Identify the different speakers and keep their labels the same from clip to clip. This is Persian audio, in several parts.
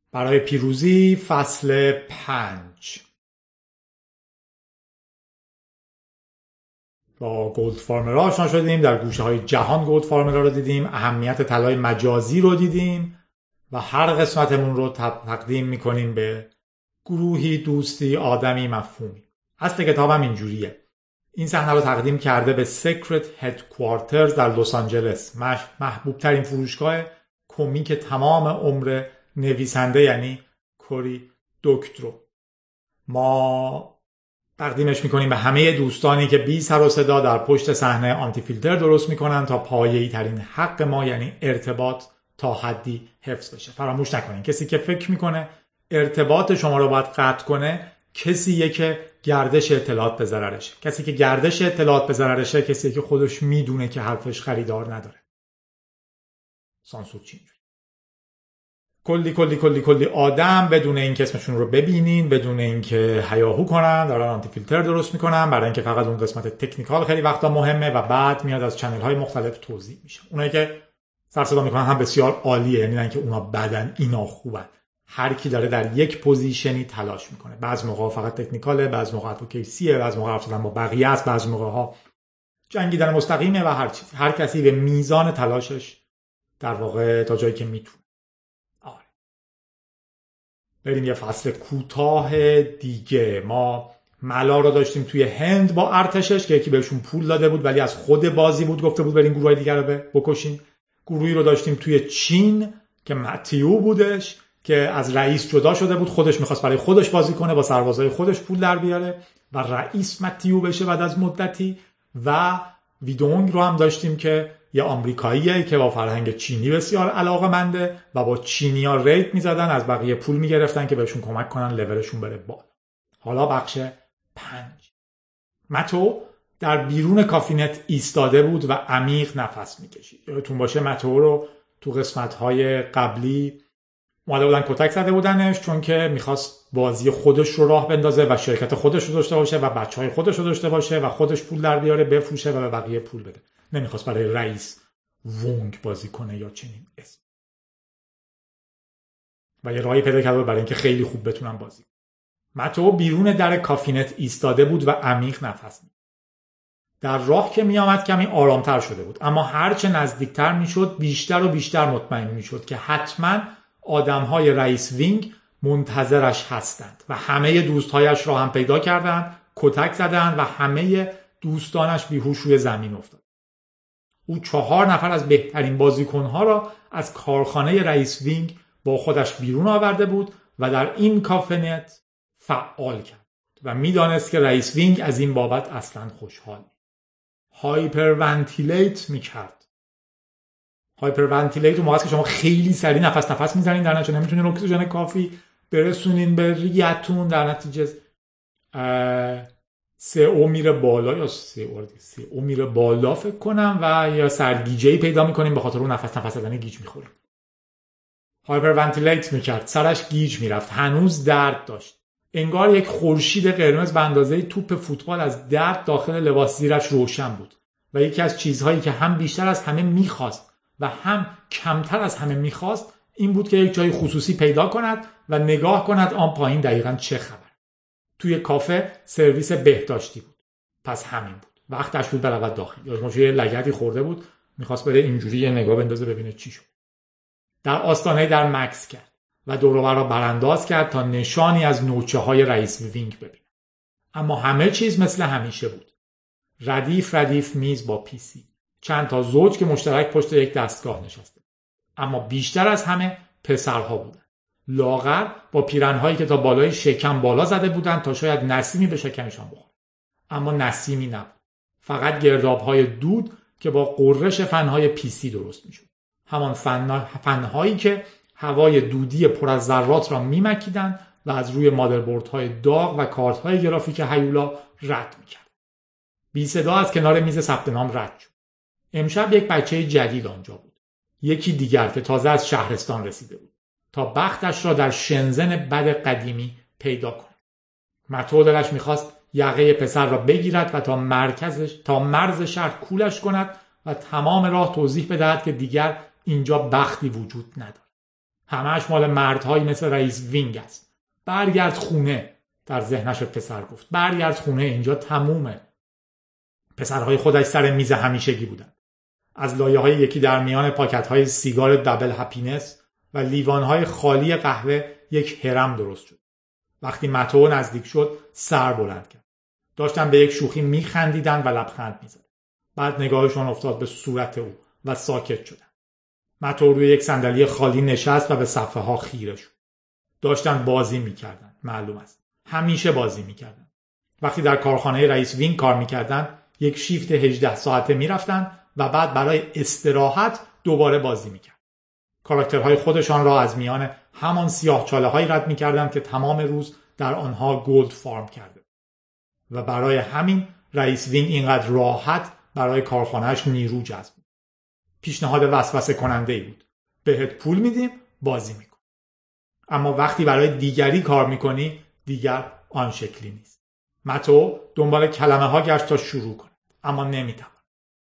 Speaker 1: برای پیروزی فصل 5. با گولد فارمولا آشنا شدیم، در گوشه های جهان گولد فارمولا رو دیدیم، اهمیت طلای مجازی رو دیدیم و هر قسمتمون رو تقدیم میکنیم به گروهی، دوستی، آدمی، مفهومی. اصل کتابم اینجوریه. این صحنه رو تقدیم کرده به سیکرت هدکوارترز در لس آنجلس، محبوب ترین فروشگاه کمیک تمام عمر نویسنده، یعنی کوری دوکترو. ما تقدیمش میکنیم به همه دوستانی که بی سر و صدا در پشت صحنه آنتی فیلتر درست میکنن تا پایه‌ای ترین حق ما، یعنی ارتباط، تا حدی حفظ بشه. فراموش نکنین کسی که فکر میکنه ارتباط شما رو باید قطع کنه کسیه که گردش اطلاعات به ضررشه. کسی که گردش اطلاعات به ضررشه کسیه که خودش میدونه که حرفش خریدار نداره. سانسور چی؟ کلی آدم بدون اینکه اسمشون رو ببینین، بدون اینکه هیاهو کنن، دارن آنتی فیلتر درست میکنن، برای اینکه فقط اون قسمت تکنیکال خیلی وقتا مهمه و بعد میاد از چنل های مختلف توضیح میشه. اونایی که سر صدا میکنن هم بسیار عالیه، یعنی نه اینکه اونا بدن، اینا خوبن. هر کی داره در یک پوزیشنی تلاش میکنه. بعضی موقع فقط تکنیکاله، بعضی موقع ادوکیسیه، بعضی موقع حرف زدن با بقیه است، بعضی موقع ها جنگیدن مستقیمه و هر چیزی. هر کسی به میزان تلاشش در واقع تا جایی که میتونه. بریم یه فصل کوتاه دیگه. ما ملا رو داشتیم توی هند با ارتشش که یکی بهشون پول داده بود ولی از خود بازی بود، گفته بود بریم گروهای دیگر رو بکشین. گروهی رو داشتیم توی چین که متیو بودش که از رئیس جدا شده بود، خودش میخواست برای خودش بازی کنه، با سربازای خودش پول در بیاره و رئیس متیو بشه بعد از مدتی. و ویدونگ رو هم داشتیم که یه آمریکاییه که با فرهنگ چینی بسیار علاقه‌منده و با چینی‌ها ریت می‌زدن، از بقیه پول می‌گرفتن که بهشون کمک کنن لولشون بره بالا. حالا بخش 5. متو در بیرون کافینت ایستاده بود و عمیق نفس می‌کشید. یادتون باشه متو رو تو قسمت‌های قبلی اومده بودن کتک زده بودنش چون که می‌خواست بازی خودش رو راه بندازه و شرکت خودش رو داشته باشه و بچه‌های خودش رو داشته باشه و خودش پول در بیاره، بفروشه و به بقیه پول بده. نمیخواست برای رئیس وونگ بازی کنه یا چنین اسم. و یه راهی پیدا کرده برای اینکه خیلی خوب بتونن بازی. متو بیرون در کافینت ایستاده بود و عمیق نفس می‌کشید. در راه که میآمد کمی آرامتر شده بود، اما هرچه نزدیکتر میشد بیشتر و بیشتر مطمئن میشد که حتما آدمهای رئیس وینگ منتظرش هستند و همه دوستهایش را هم پیدا کردند، کتک زدند و همه دوستانش بیهوش روی زمین افتاد. او 4 نفر از بهترین بازیکنها را از کارخانه رئیس وینگ با خودش بیرون آورده بود و در این کافنت فعال کرد و میدانست که رئیس وینگ از این بابت اصلا خوشحال نیست. هایپرونتیلیت میکرد. هایپرونتیلیت اون موقعی که شما خیلی سریع نفس میزنین، در نتیجه نمیتونین اکسیژن کافی برسونین به ریتون، در نتیجه CO میره بالا یا CO میره بالا فکر کنم و یا سرگیجه‌ای پیدا میکنیم به خاطر اون نفس زدن گیج میخوریم. هایپرونتیلیت میکرد، سرش گیج میرفت، هنوز درد داشت. انگار یک خورشید قرمز به اندازه توپ فوتبال از درد داخل لباس زیرش روشن بود و یکی از چیزهایی که هم بیشتر از همه میخواست و هم کمتر از همه میخواست این بود که یک جای خصوصی پیدا کند و نگاه کند آن پایین دقیقاً چه خبر. توی کافه سرویس بهداشتی بود. پس همین بود. وقتش بود برود داخل. یادمون یه لگدی خورده بود، میخواست بره اینجوری یه نگاه بندازه ببینه چی شد. در آستانه در مکس کرد و دور و بر را برانداز کرد تا نشانی از نوچه‌های رئیس وینگ ببینه. اما همه چیز مثل همیشه بود. ردیف میز با PC. چند تا زوج که مشترک پشت یک دستگاه نشسته. اما بیشتر از همه پسرها بودن. لاغر با پیرنهایی که تا بالای شکم بالا زده بودند تا شاید نسیمی به شکمشان بخوره. اما نسیمی نبود. فقط گرداب‌های دود که با قررش فن‌های PC درست می‌شد. همان فن‌هایی که هوای دودی پر از ذرات را می‌مکیدند و از روی مادربردهای داغ و کارت‌های گرافیک هیولا رد می‌کرد. بی صدا از کنار میز ثبت نام رد شد. امشب یک بچه جدید آنجا بود. یکی دیگر که تازه از شهرستان رسیده بود. تا بختش را در شنزن بد قدیمی پیدا کند. متو دلش میخواست یقه پسر را بگیرد و تا مرز شهر کولش کند و تمام راه توضیح بدهد که دیگر اینجا بختی وجود ندارد. همه‌اش مال مردهایی مثل رئیس وینگ است. برگرد خونه، در ذهنش پسر گفت. برگرد خونه، اینجا تمومه. پسرهای خودش سر میز همیشگی بودند. از لایه‌های یکی در میان پاکت‌های سیگار دابل هپینس و لیوان‌های خالی قهوه یک هرم درست شد. وقتی متو نزدیک شد، سر بلند کرد. داشتن به یک شوخی میخندیدن و لبخند میزدن. بعد نگاهشون افتاد به صورت او و ساکت شدن. متو روی یک صندلی خالی نشست و به صفحه ها خیره شد. داشتن بازی میکردن. معلوم است. همیشه بازی میکردن. وقتی در کارخانه رئیس وینگ کار میکردن، یک شیفت 18 ساعته میرفتن و بعد برای استراحت دوباره بازی میکردن. کاراکترهای خودشان را از میان همان سیاه‌چاله‌هایی رد می‌کردند که تمام روز در آنها گلد فارم کرده. و برای همین رئیس وینگ اینقدر راحت برای کارخانه‌اش نیرو جذب کرد. پیشنهاد وسوسه کننده‌ای بود. بهت پول میدیم، بازی می‌کنی. اما وقتی برای دیگری کار می‌کنی، دیگر آن شکلی نیست. متو دنبال کلمه‌ها گشت تا شروع کند، اما نمی‌تواند.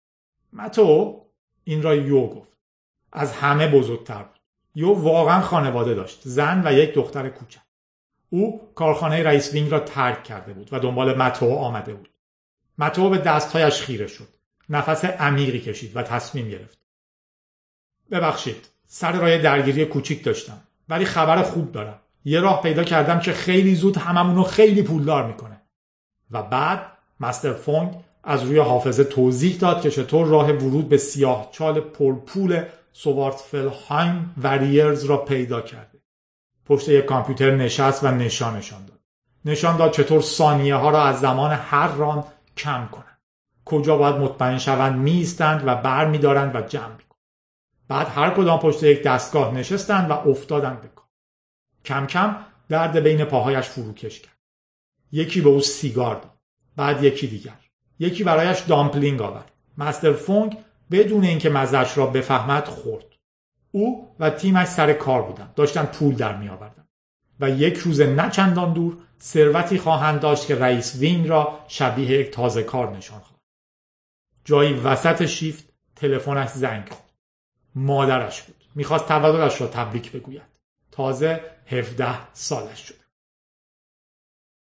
Speaker 1: متو این را یو گفت. از همه بزرگتر بود. یو واقعا خانواده داشت، زن و یک دختر کوچک. او کارخانه رئیس وینگ را ترک کرده بود و دنبال متو آمده بود. متو به دستهایش خیره شد. نفس عمیقی کشید و تصمیم گرفت. ببخشید، سر راه درگیری کوچیک داشتم، ولی خبر خوب دارم. یه راه پیدا کردم که خیلی زود هممونو خیلی پولدار میکنه. و بعد مستر فونگ از روی حافظه توضیح داد که چطور راه ورود به سیاهچال پرپول سوارتفلهایم وریرز را پیدا کرده. پشت یک کامپیوتر نشست و نشان داد. نشان داد چطور ثانیه ها را از زمان هر ران کم کنند. کجا باید مطمئن شوند می‌ایستند و بر می‌دارند و جمع می‌کنند. بعد هر کدام پشت یک دستگاه نشستند و افتادند به کار. کم کم درد بین پاهایش فروکش کرد. یکی به او سیگار داد. بعد یکی دیگر. یکی برایش دامپلینگ آورد. مستر فونگ بدون اینکه مزه‌اش را بفهمد خورد. او و تیمش سر کار بودند. داشتن پول در می آوردن. و یک روز نه چندان دور ثروتی خواهند داشت که رئیس وینگ را شبیه یک تازه کار نشان خواهد. جایی وسط شیفت تلفنش زنگ خورد. مادرش بود. میخواست تولدش را تبریک بگوید. تازه 17 سالش شده.